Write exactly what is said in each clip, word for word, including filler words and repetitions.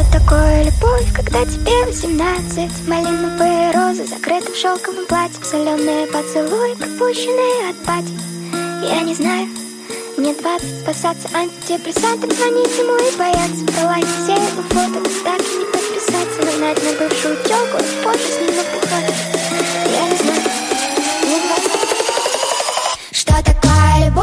такое любовь, когда тебе восемнадцать? Малиновые розы закрыты в шелковом платье, соленые поцелуи, пропущенные от пати. Я не знаю, мне двадцать, спасаться антидепрессантом, звонить ему и бояться пролайки все его фото, так и не подписаться, нагнать на бывшую тёлку, фото с ним напухать. Я не знаю, мне двадцать. Что такое любовь?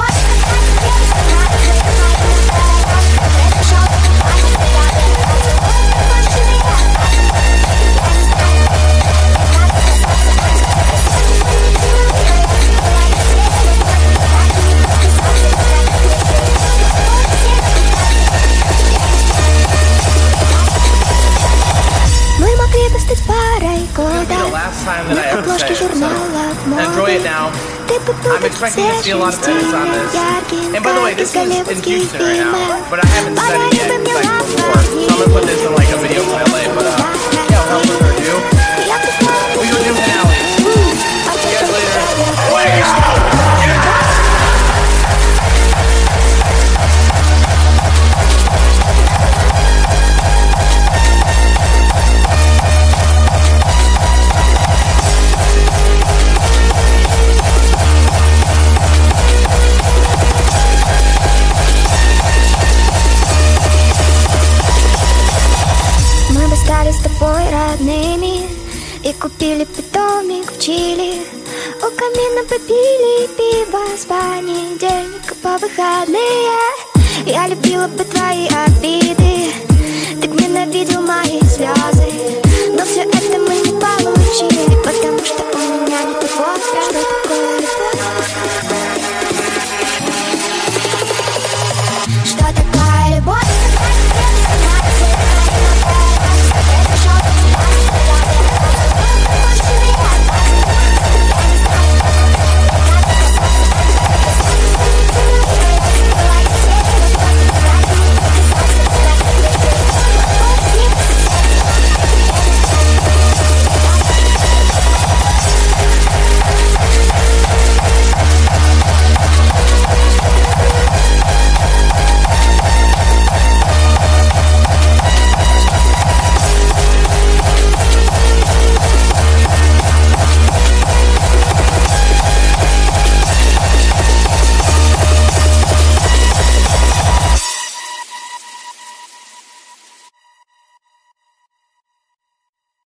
Стать парой года на обложке журнала в моде. Ты попутал все яркие, And by the way, this is in Houston right now, but I haven't said it yet like before, so I'm gonna put this in like a video for L A. But uh, yeah, without further ado, we were doing finales. See you guys later. Wow. С тобой родными и купили питомник в Чили. У камина попили пиво с понедельника по выходные. Я любила бы твои обиды, ты ненавидел мои слезы, но все это мы не получили.